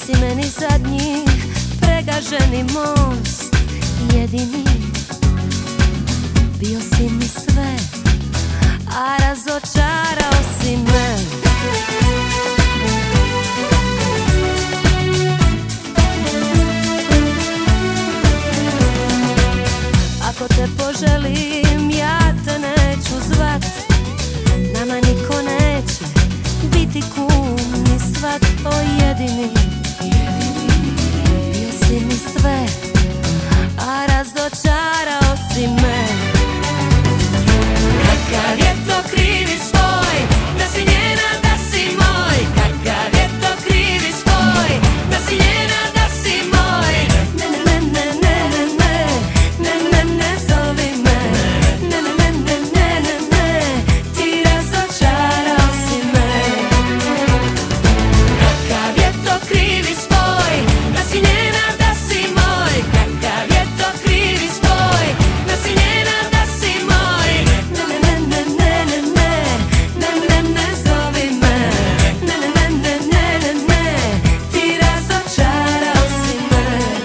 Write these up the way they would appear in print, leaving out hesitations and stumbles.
si meni zadnji pregaženi most. Jedini bio si mi sve, a razočarao si me. Ako te poželim, ja te neću zvat. Nama niko neće biti kum ni svat. O jedini, bio si mi sve, a razočarao si me. Kakav je to krivi spoj, da si njena, da si moj. Kakav je to krivi spoj, da si njena, da si moj. Ne, ne, ne, ne, ne, ne, ne, ne, ne zovi me. Ne, ne, ne, ne, ne, ne, ne, ti razočarao si me. Kakav je to krivi spoj, da si njena, da si moj. Kakav je to krivi spoj, da si njena, da si moj. Ne, ne, ne, ne, ne, ne, ne, ne, ne zovi me. Ne, ne, ne, ne, ne, ne, ne, ti razočarao si me.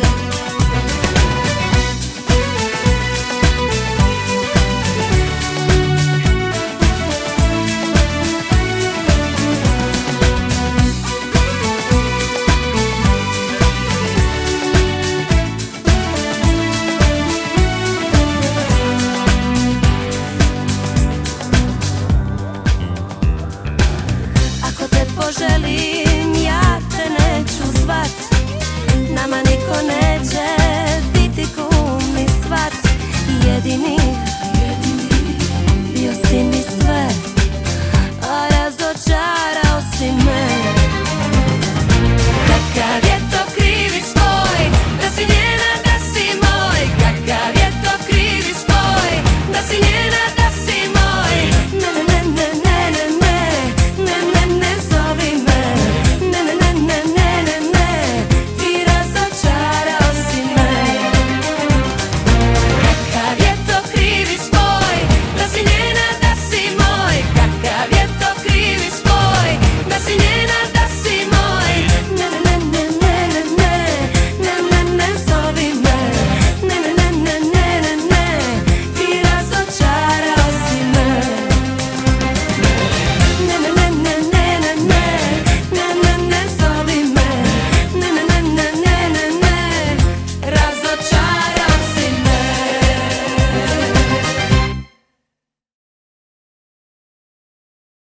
Ako te poželim, ja te neću zvat. Nama niko neće biti kum ni svat. Jedini, bio si mi sve, a razočarao si me.